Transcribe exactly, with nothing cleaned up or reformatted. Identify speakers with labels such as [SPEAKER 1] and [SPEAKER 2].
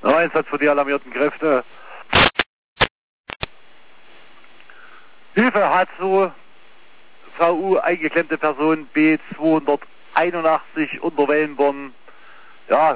[SPEAKER 1] Einsatz für die alarmierten Kräfte. Hilfe hat so V U eingeklemmte Person B zweihunderteinundachtzig unter Wellenborn. Ja.